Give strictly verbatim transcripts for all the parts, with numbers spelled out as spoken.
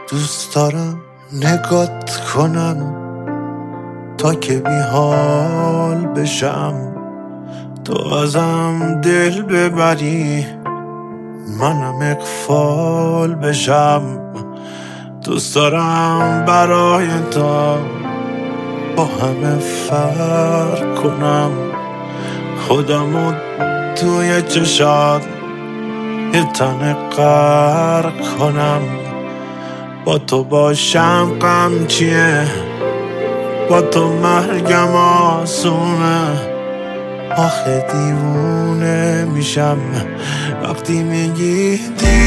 دوست دارم نگات کنم تا که بی حال بشم، تو ازم دل ببری منم اغفال بشم. دوست دارم برای تو با همه فرق کنم، خودمو توی چشات یه تنه غرق کنم. با تو باشم غم چیه، با تو مرگم آسونه. آخه دیوونه میشم وقتی میگی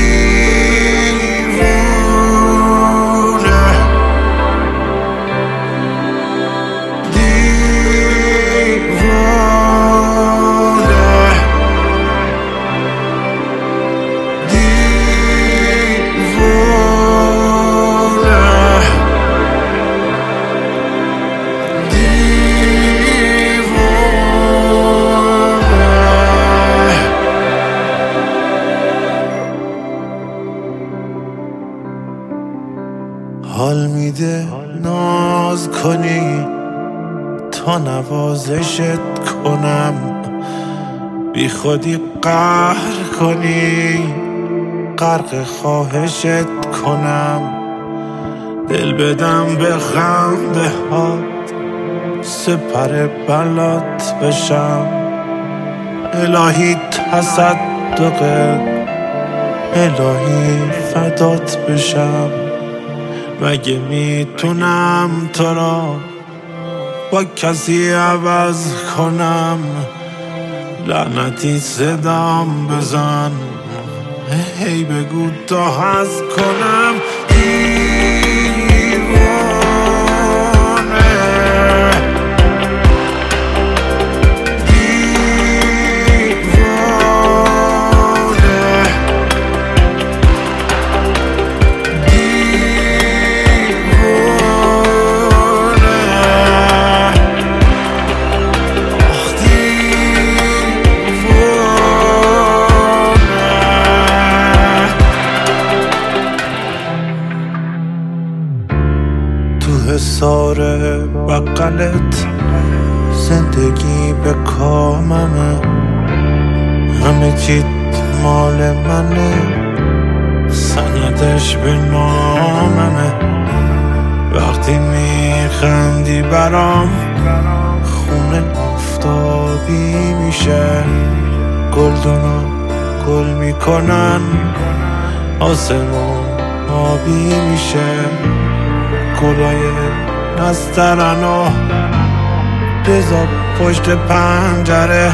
دیوونه. حال میده ناز کنی تا نوازشت کنم، بی خودی قهر کنی غرق خواهشت کنم. دل بدم به خنده هات سپر بلات بشم، الهی تصدقت الهی فدات بشم. مگه میتونم تو را با کسی عوض کنم؟ لعنتی صدام بزن هی بگو تا هست کنم حصار بقلت زندگی به کاممه، همه چیت مال منه، سندش به ناممه. وقتی میخندی برام خونه آفتابی میشه، گلدونا گل میکنن آسمون آبی میشه. گلای نسترنو بذار پشت پنجره،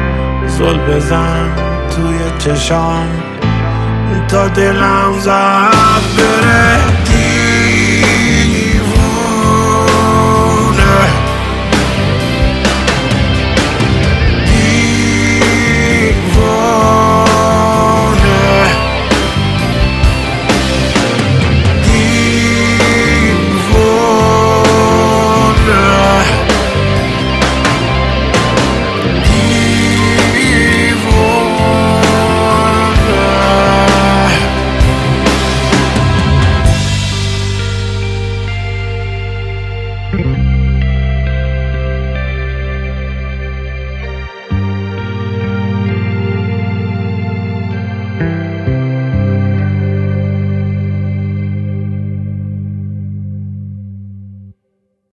زل بزن توی چشام تا دلم زد